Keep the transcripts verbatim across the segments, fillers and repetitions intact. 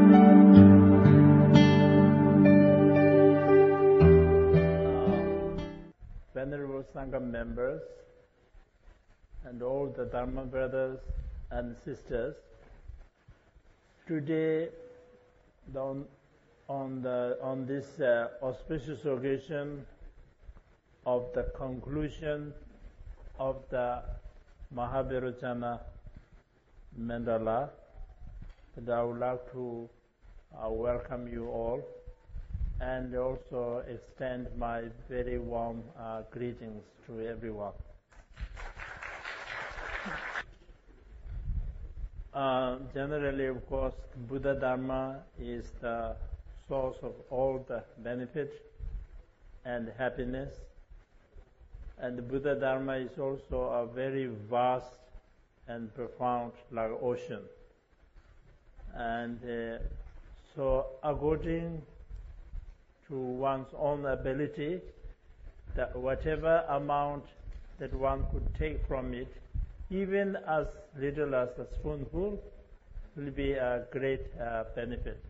Venerable Sangha members and all the Dharma brothers and sisters, today on, on, the, on this uh, auspicious occasion of the conclusion of the Mahavairochana Mandala, that I would like to uh, welcome you all and also extend my very warm uh, greetings to everyone. Uh, generally, of course, Buddha Dharma is the source of all the benefit and happiness. And the Buddha Dharma is also a very vast and profound like ocean. And uh, so according to one's own ability, that whatever amount that one could take from it, even as little as a spoonful, will be a great uh, benefit.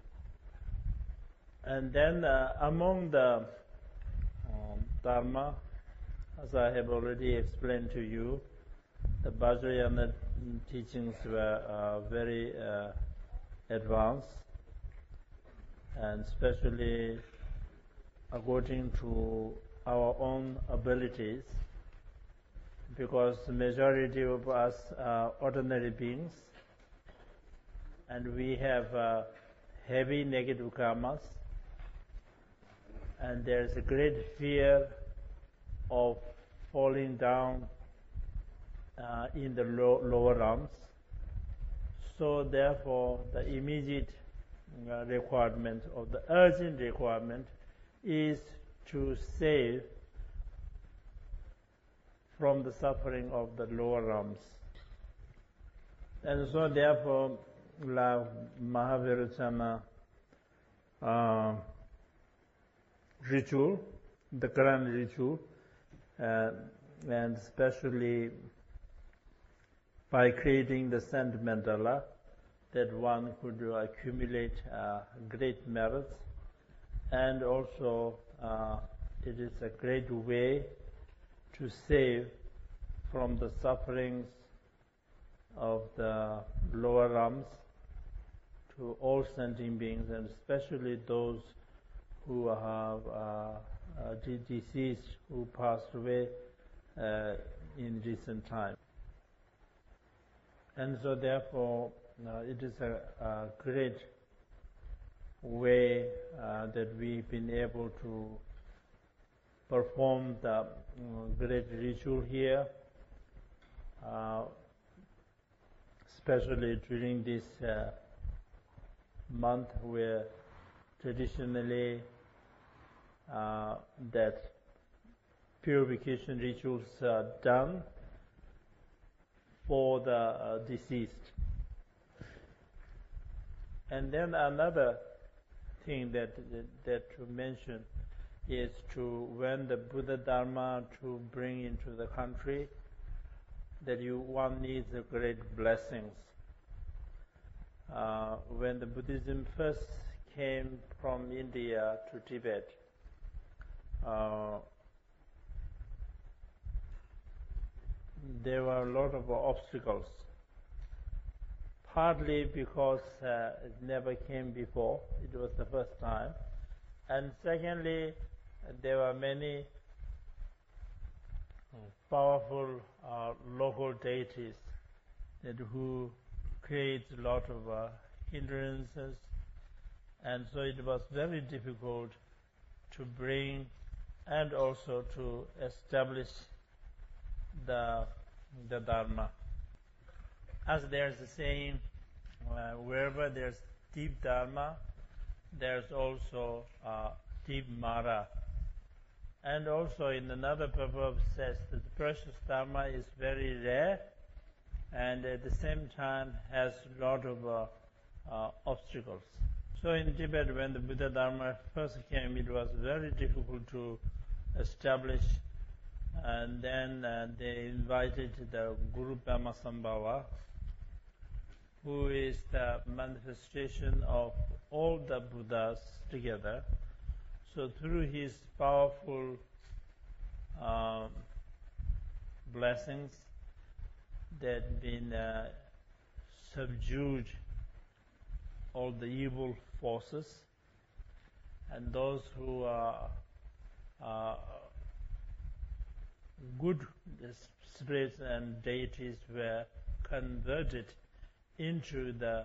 And then uh, among the um, Dharma, as I have already explained to you, the Vajrayana teachings were uh, very uh, advanced, and especially according to our own abilities, because the majority of us are ordinary beings, and we have uh, heavy negative karmas, and there is a great fear of falling down uh, in the low, lower realms. So therefore, the immediate uh, requirement, or the urgent requirement, is to save from the suffering of the lower realms. And so therefore, la Mahavairochana uh, ritual, the current ritual, uh, and especially by creating the sand mandala, that one could accumulate uh, great merits, and also uh, it is a great way to save from the sufferings of the lower realms to all sentient beings, and especially those who have uh, uh, deceased, who passed away uh, in recent time. And so therefore, uh, it is a, a great way uh, that we've been able to perform the uh, great ritual here, uh, especially during this uh, month where traditionally uh, that purification rituals are done for the uh, deceased. And then another thing that, that, that to mention is to, when the Buddha Dharma to bring into the country, that you one needs the great blessings. Uh, when the Buddhism first came from India to Tibet, uh, there were a lot of obstacles, partly because uh, it never came before, it was the first time, and secondly, there were many powerful uh, local deities that who create a lot of uh, hindrances, and so it was very difficult to bring and also to establish the the Dharma. As there's a saying, uh, wherever there's deep Dharma, there's also uh, deep Mara. And also in another proverb says that the precious Dharma is very rare, and at the same time has a lot of uh, uh, obstacles. So in Tibet, when the Buddha Dharma first came, it was very difficult to establish, and then uh, they invited the Guru Pamasambhava who is the manifestation of all the Buddhas together. So through his powerful um, blessings, that been uh, subdued all the evil forces, and those who are uh, good spirits and deities were converted into the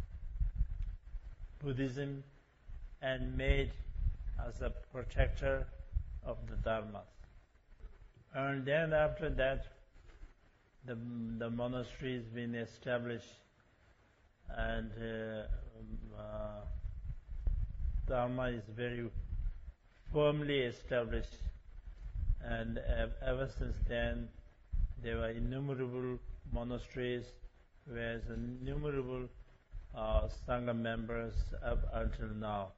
Buddhism and made as a protector of the Dharma. And then after that, the, the monastery has been established, and uh, uh, Dharma is very firmly established, and uh, ever since then there were innumerable monasteries with innumerable uh, Sangha members up until now.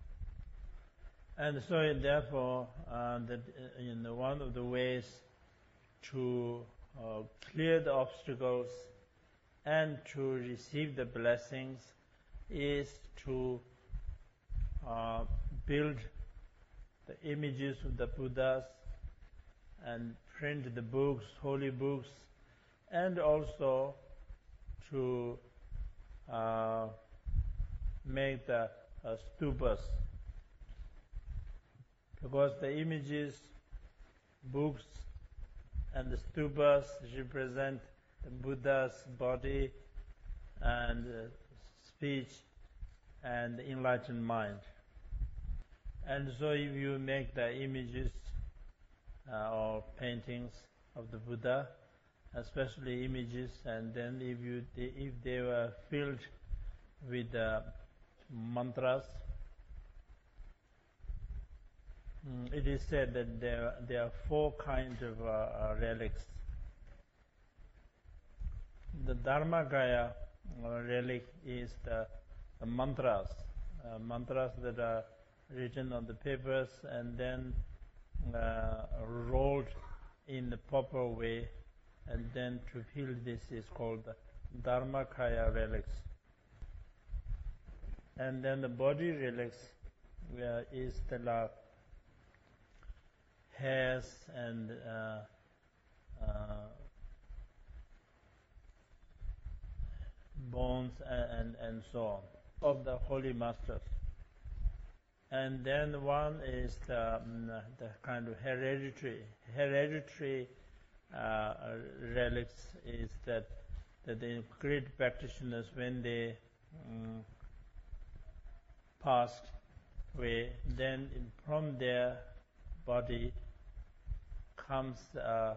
And so therefore uh, that, uh, you know, one of the ways to uh, clear the obstacles and to receive the blessings is to uh, build the images of the Buddhas and print the books, holy books, and also to uh, make the uh, stupas, because the images, books, and the stupas represent the Buddha's body and uh, speech and enlightened mind. And so if you make the images uh, or paintings of the Buddha, especially images, and then if you if they were filled with uh, mantras, mm, it is said that there there are four kinds of uh, uh, relics. The Dharmakaya uh, relic is the, the mantras, uh, mantras that are written on the papers and then uh, rolled in the proper way, and then to fill this is called the Dharmakaya relics. And then the body relics uh, is the uh, hairs and uh, uh, bones and, and, and so on of the holy masters. And then one is the, um, the kind of hereditary hereditary uh, relics is that that the great practitioners, when they um, passed away, then from their body comes uh,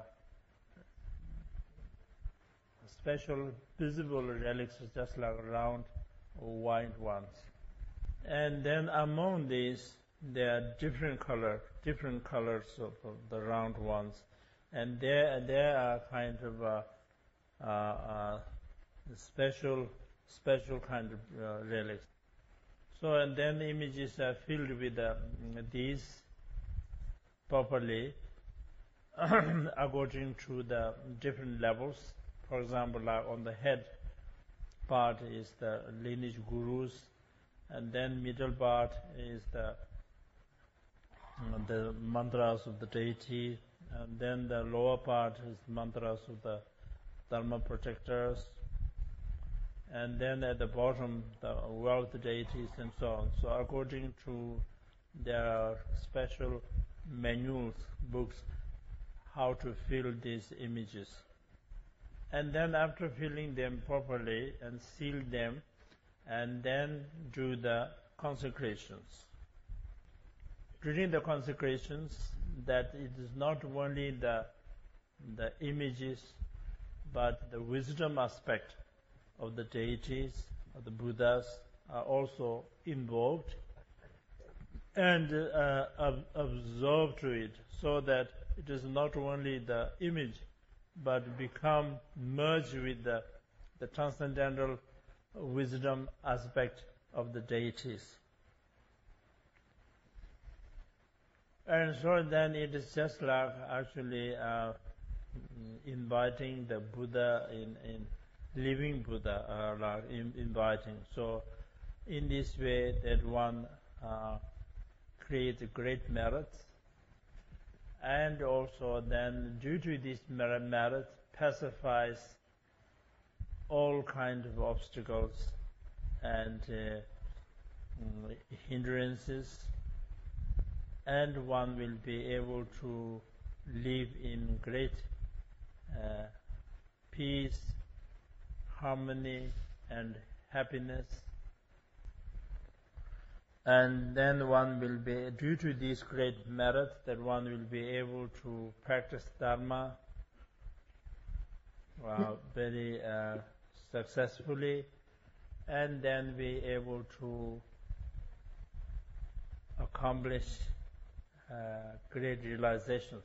special visible relics, just like round white ones. And then among these, there are different color, different colors of, of the round ones, and there there are kind of uh, uh, uh, special special kind of uh, relics. So and then the images are filled with uh, these properly according to the different levels. For example, like on the head part is the lineage gurus, and then middle part is the the mantras of the deity, and then the lower part is mantras of the Dharma protectors, and then at the bottom the wealth deities and so on. So according to their special manuals, books, how to fill these images. And then after filling them properly and seal them, and then do the consecrations. During the consecrations, that it is not only the the images, but the wisdom aspect of the deities, of the Buddhas, are also involved and uh, ob- observed to it, so that it is not only the image, but become merged with the, the transcendental wisdom aspect of the deities. And so then it is just like actually uh, inviting the Buddha in, in living Buddha, uh, like in, inviting. So in this way that one uh, creates great merits, and also then due to this merit, merit pacifies all kind of obstacles and uh, hindrances, and one will be able to live in great uh, peace, harmony and happiness. And then one will be, due to these great merits, that one will be able to practice Dharma uh, very uh, successfully, and then be able to accomplish uh, great realizations.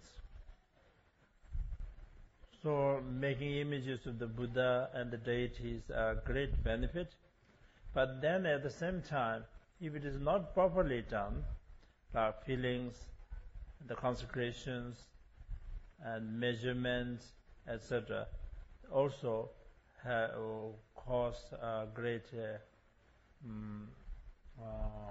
So making images of the Buddha and the deities are a great benefit, but then at the same time, if it is not properly done, like feelings, the consecrations and measurements, et cetera, also have, cause a great uh, um, uh,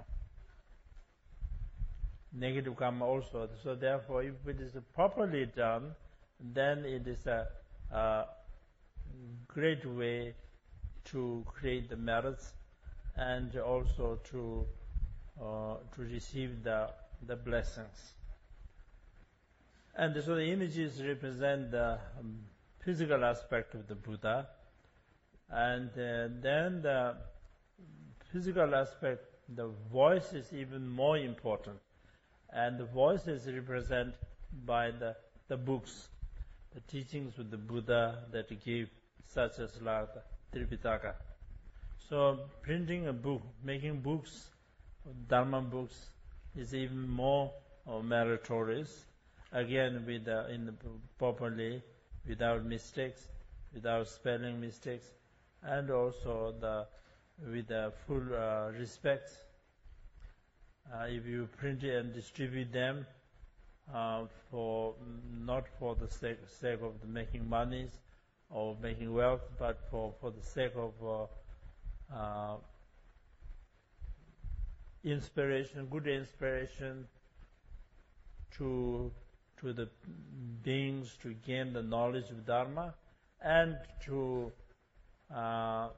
negative karma also. So therefore, if it is properly done, then it is a, a great way to create the merits and also to uh, to receive the the blessings. And so the images represent the um, physical aspect of the Buddha, and uh, then the physical aspect, the voice is even more important, and the voice is represented by the the books, the teachings of the Buddha that he gave, such as like the Tripitaka. So printing a book, making books, Dharma books, is even more uh, meritorious. Again, with the, in the, properly, without mistakes, without spelling mistakes, and also the with the full uh, respect. Uh, if you print it and distribute them, uh, for not for the sake, sake of the making monies or making wealth, but for for the sake of uh, Uh, inspiration, good inspiration to to the beings to gain the knowledge of Dharma, and to uh,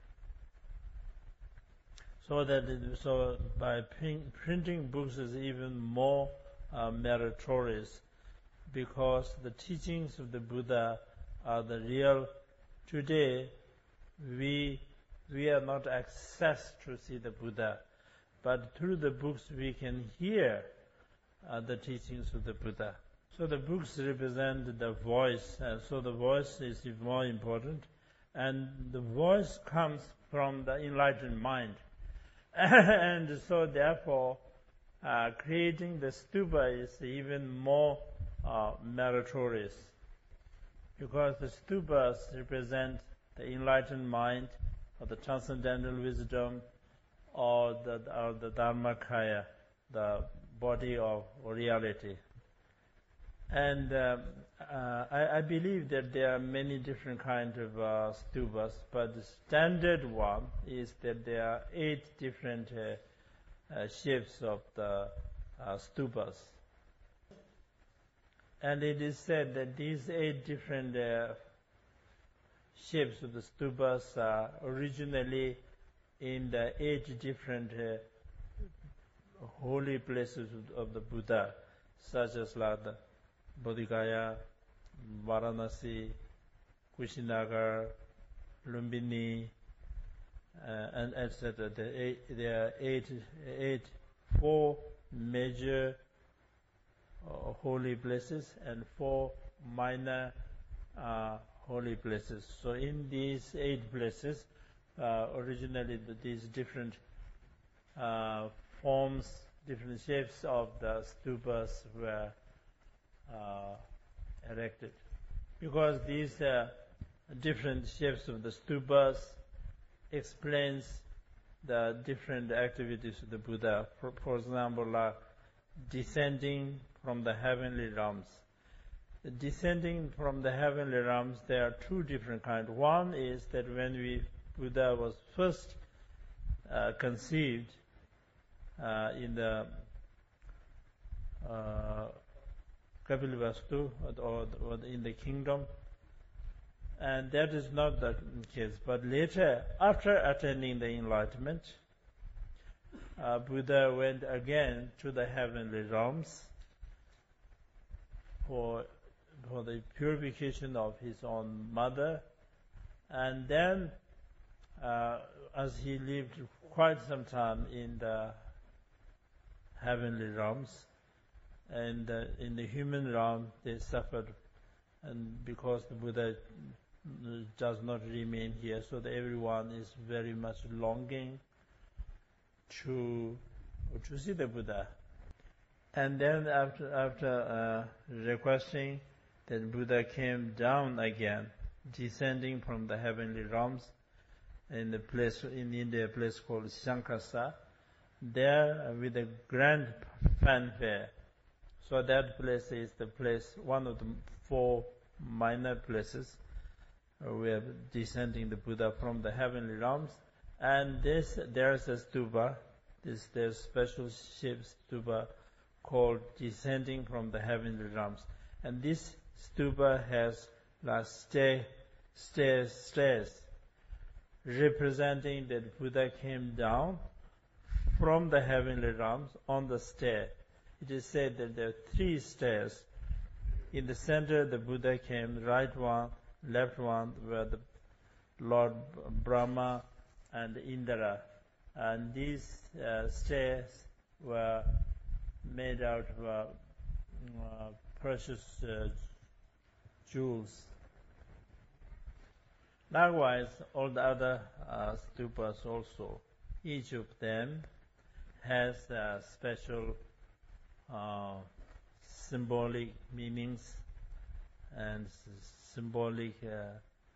so that it, so by printing books is even more uh, meritorious, because the teachings of the Buddha are the real. Today we We are not accessed to see the Buddha, but through the books we can hear uh, the teachings of the Buddha. So the books represent the voice, and so the voice is more important, and the voice comes from the enlightened mind. And so therefore, uh, creating the stupa is even more uh, meritorious, because the stupas represent the enlightened mind, or the transcendental wisdom, or the, or the Dharmakaya, the body of reality. And um, uh, I, I believe that there are many different kinds of uh, stupas, but the standard one is that there are eight different uh, uh, shapes of the uh, stupas. And it is said that these eight different uh, shapes of the stupas are originally in the eight different uh, holy places of, of the Buddha, such as like the Bodhigaya, Varanasi, Kushinagar, Lumbini, uh, and et cetera. The there are eight, eight, four major uh, holy places and four minor uh, holy places. So in these eight places, uh, originally the, these different uh, forms, different shapes of the stupas were uh, erected. Because these uh, different shapes of the stupas explains the different activities of the Buddha. For, for example, like descending from the heavenly realms, descending from the heavenly realms, there are two different kinds. One is that when we Buddha was first uh, conceived uh, in the uh, Kapilavastu or, or in the kingdom, and that is not the case. But later, after attaining the enlightenment, uh, Buddha went again to the heavenly realms for for the purification of his own mother, and then uh, as he lived quite some time in the heavenly realms, and uh, in the human realm they suffered, and because the Buddha does not remain here, so that everyone is very much longing to to see the Buddha. And then after after uh, requesting, then Buddha came down again, descending from the heavenly realms in the place in India, a place called Shankasa. There, uh, with a grand fanfare. So that place is the place, one of the four minor places uh, where descending the Buddha from the heavenly realms. And this, there's a stupa. This there's special shaped stupa called descending from the heavenly realms. And this stupa has like stair, stairs, stairs, representing that Buddha came down from the heavenly realms on the stair. It is said that there are three stairs. In the center, the Buddha came, right one, left one, were the Lord Brahma and Indra. And these uh, stairs were made out of uh, uh, precious uh, jewels. Likewise, all the other uh, stupas also, each of them has uh, special uh, symbolic meanings and symbolic uh,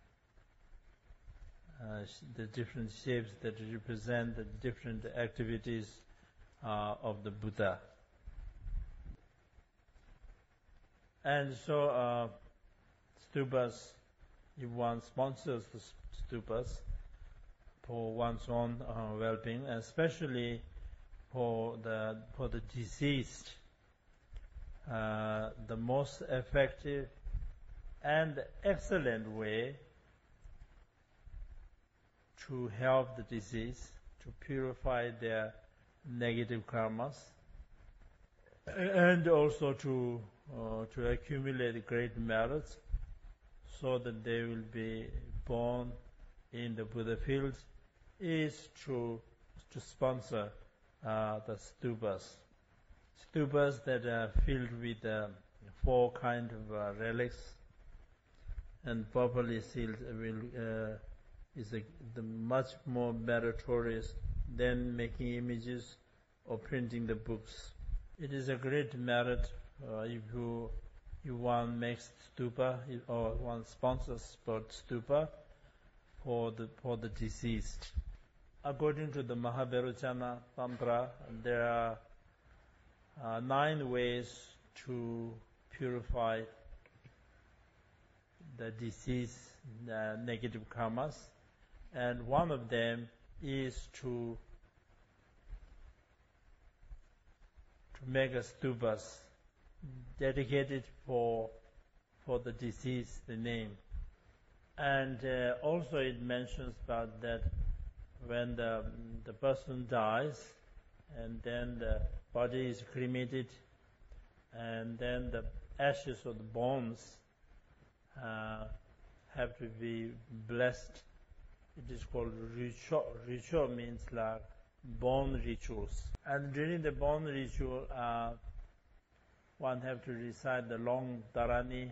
uh, the different shapes that represent the different activities uh, of the Buddha. And so uh, stupas, if one sponsors the stupas for one's own uh, well-being, especially for the for the deceased, uh, the most effective and excellent way to help the deceased to purify their negative karmas, and also to uh, to accumulate great merits, so that they will be born in the Buddha fields, is to to sponsor uh, the stupas. Stupas that are filled with uh, four kind of uh, relics and properly sealed will uh, is a, the much more meritorious than making images or printing the books. It is a great merit uh, if you if one makes stupa or one sponsors for stupa for the for the deceased. According to the Mahavairochana Tantra, there are uh, nine ways to purify the deceased uh, negative karmas, and one of them is to to make a stupas dedicated for for the deceased, the name. And uh, also it mentions about that when the the person dies, and then the body is cremated, and then the ashes or the bones uh, have to be blessed. It is called ritual. Ritual means like bone rituals. And during the bone ritual, uh, one have to recite the long dharani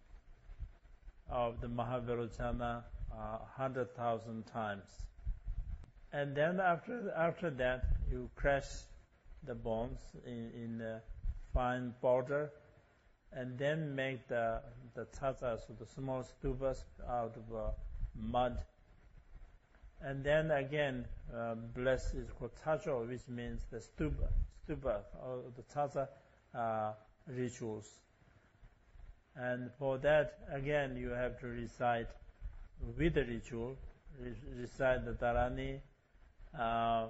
of the Mahavairochana uh, hundred thousand times. And then after after that, you crush the bones in, in a fine powder, and then make the the tatas, so the small stupas, out of uh, mud. And then again, uh, bless is called tacho, which means the stupa, stupa or the tata uh, rituals. And for that, again, you have to recite with the ritual, re recite the Dharani, uh,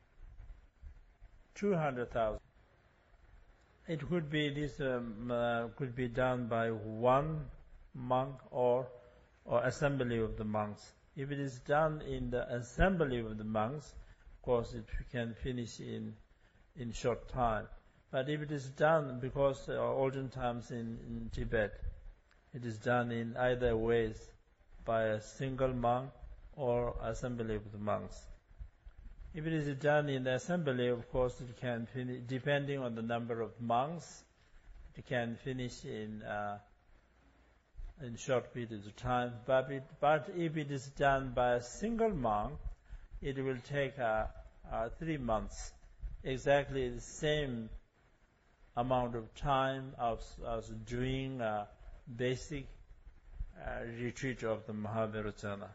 two hundred thousand. It could be this um, uh, could be done by one monk or or assembly of the monks. If it is done in the assembly of the monks, of course it can finish in in short time. But if it is done, because uh, olden times in, in Tibet, it is done in either ways, by a single monk or assembly of the monks. If it is done in the assembly, of course, it can finish, depending on the number of monks, it can finish in uh, in short periods of time. But, it, but if it is done by a single monk, it will take uh, uh, three months, exactly the same amount of time as, as doing a basic uh, retreat of the Mahavajrana.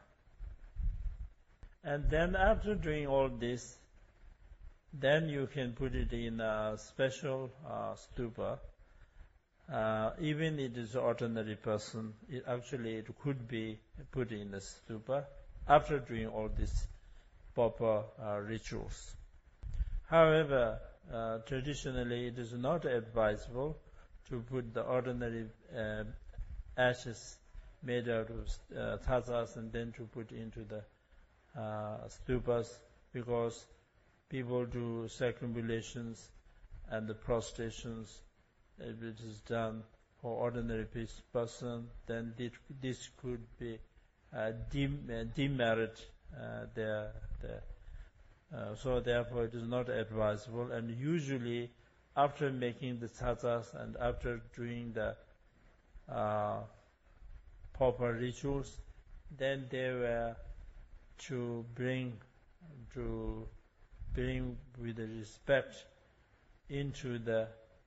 And then after doing all this, then you can put it in a special uh, stupa. Uh, even it is an ordinary person, it actually it could be put in a stupa after doing all these proper uh, rituals. However, uh, traditionally it is not advisable to put the ordinary uh, ashes made out of uh, tazas and then to put into the uh, stupas, because people do circumambulations and the prostrations. If it is done for ordinary person, then this could be uh, dem uh, demerit uh, their, their uh, so therefore it is not advisable. And usually after making the tazas and after doing the uh, proper rituals, then they were to bring to bring with respect into the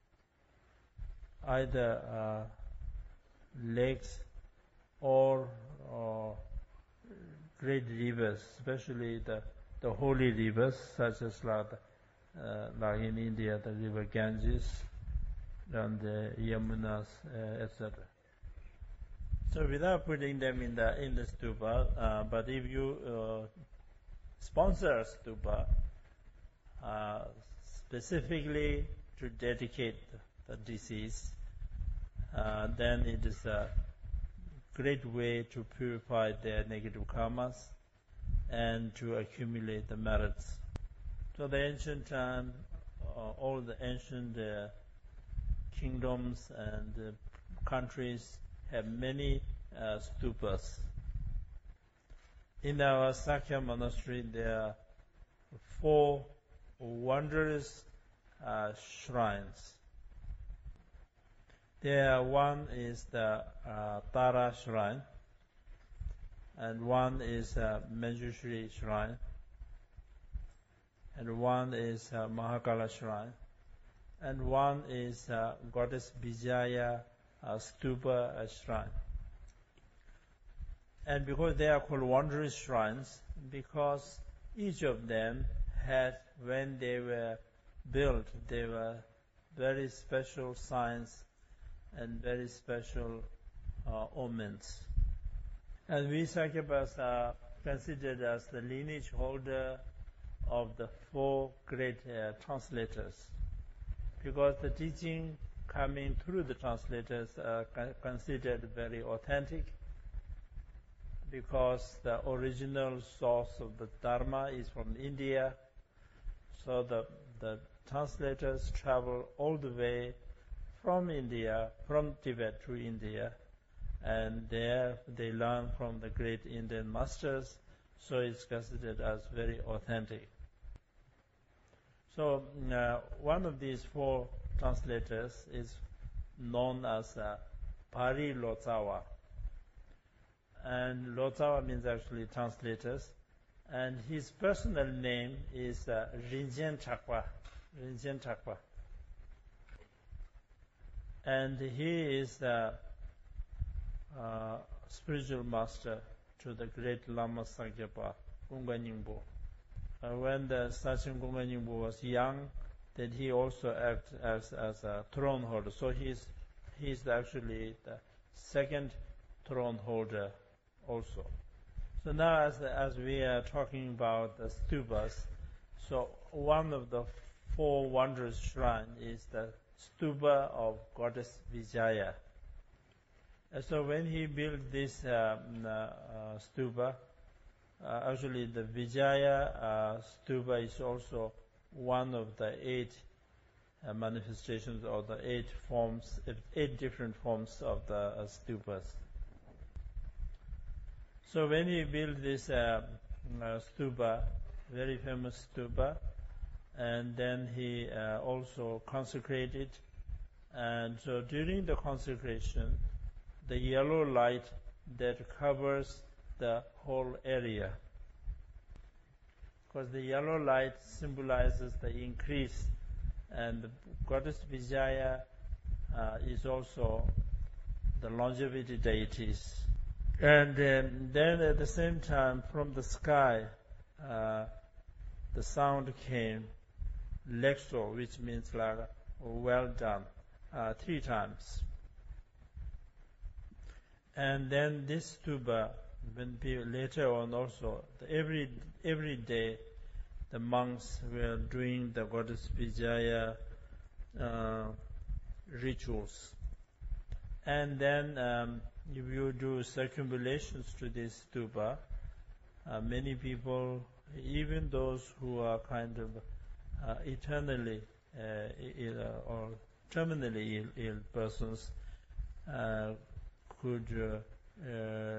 either uh, lakes or, or great rivers, especially the the holy rivers, such as like, uh, like in India, the river Ganges and the Yamunas, uh, et cetera. So without putting them in the in the stupa, uh, but if you uh, sponsor a stupa uh, specifically to dedicate the, the deceased, uh, then it is a great way to purify their negative karmas and to accumulate the merits. So the ancient time, uh, all the ancient uh, kingdoms and uh, countries have many uh, stupas. In our Sakya monastery, there are four wondrous uh, shrines. There, one is the uh, Tara shrine, and one is uh, Manjushri shrine, and one is uh, Mahakala shrine, and one is uh, Goddess Vijaya uh, stupa uh, shrine. And because they are called wondrous shrines, because each of them had, when they were built, they were very special signs and very special uh, omens. And we Sakyabhas are considered as the lineage holder of the four great uh, translators, because the teaching coming through the translators are considered very authentic, because the original source of the Dharma is from India. So the, the translators travel all the way from India, from Tibet to India, and there they learn from the great Indian masters, so it's considered as very authentic. So uh, one of these four translators is known as uh, Pari Lotsawa. And Lotsawa means actually translators. And his personal name is uh, Rinchen Chakwa. Rinchen Chakwa. And he is the uh, spiritual master to the great Lama Sakyapa, Gunga Nyingpo. Uh, when the Sachin Gunga Nyingpo was young, then he also acted as, as a throne holder. So he's, he's actually the second throne holder also. So now as, as we are talking about the stupas, so one of the four wondrous shrine is the stupa of goddess Vijaya. And so when he built this um, uh, uh, stupa, uh, actually the Vijaya uh, stupa is also one of the eight uh, manifestations or the eight forms, eight different forms of the uh, stupas. So when he built this uh, uh, stupa, very famous stupa, and then he uh, also consecrated, and so during the consecration, the yellow light that covers the whole area, because the yellow light symbolizes the increase, and the goddess Vijaya uh, is also the longevity deities. And um, then at the same time, from the sky, uh, the sound came, Lexo, which means like well done, uh, three times. And then this stupa, when people, later on also, every every day, the monks were doing the goddess Vijaya uh, rituals. And then um, if you do circumambulations to this stupa, uh, many people, even those who are kind of uh, eternally uh, ill or terminally ill, ill persons, uh, could uh, uh,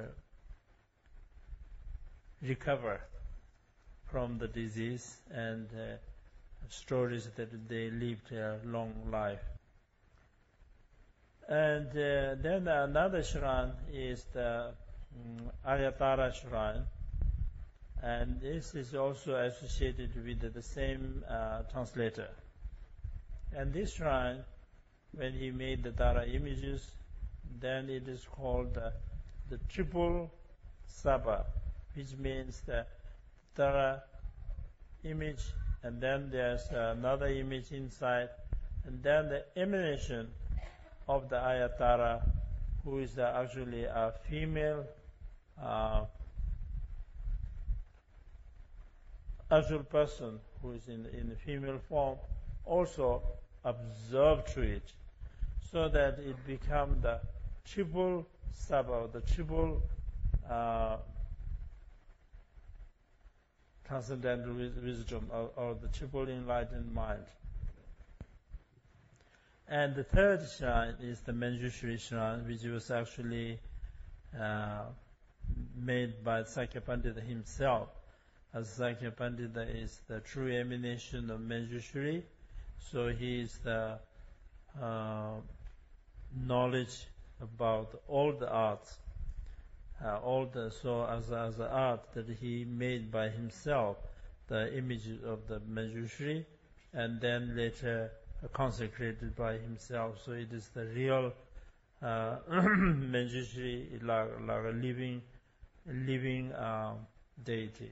recover from the disease, and uh, stories that they lived a long life. And uh, then another shrine is the um, Ayatara shrine, and this is also associated with the same uh, translator. And this shrine, when he made the Tara images, then it is called uh, the triple Saba, which means the Tara image, and then there's another image inside, and then the emanation of the Ayatara, who is uh, actually a female uh, actual person who is in, in the female form, also observed to it, so that it become the triple Saba, the triple uh, transcendental wisdom, or, or the triple enlightened mind. And the third shrine is the Manjushri shrine, which was actually uh, made by Sakya Pandita himself, as Sakya Pandita is the true emanation of Manjushri, so he is the uh, knowledge about all the arts, uh, all the so as as the art that he made by himself, the image of the Manjushri, and then later consecrated by himself. So it is the real uh, Manjushri, like, like a living, living uh, deity.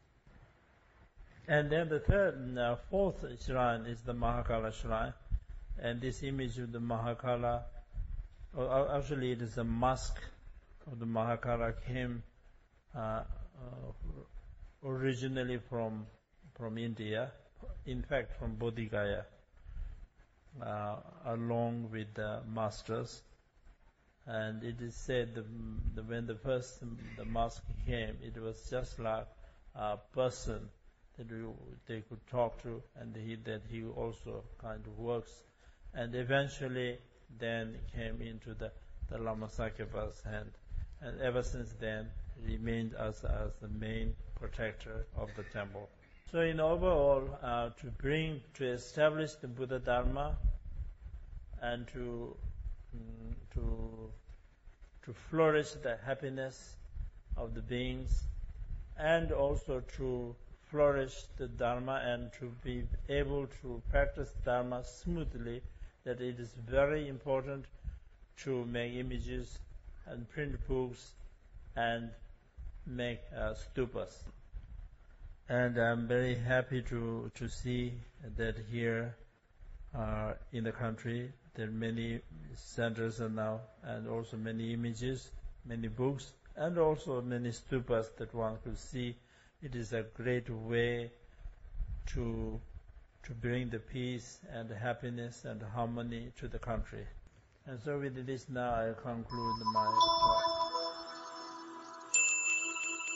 And then the third, uh, fourth shrine is the Mahakala shrine, and this image of the Mahakala, or actually it is a mask of the Mahakala, came uh, uh, originally from from India, in fact from Bodh Gaya. Uh, along with the masters, and it is said that the, when the first the mask came, it was just like a person that we, they could talk to, and he, that he also kind of works, and eventually then came into the, the Lama Sakyappa's hand, and ever since then remained as as the main protector of the temple. So in overall, uh, to bring, to establish the Buddha Dharma, and to um, to to flourish the happiness of the beings, and also to flourish the Dharma and to be able to practice Dharma smoothly, that it is very important to make images and print books and make uh, stupas. And I'm very happy to, to see that here uh, in the country. There are many centers now, and also many images, many books, and also many stupas that one could see. It is a great way to to bring the peace and happiness and harmony to the country. And so with this now I conclude my talk.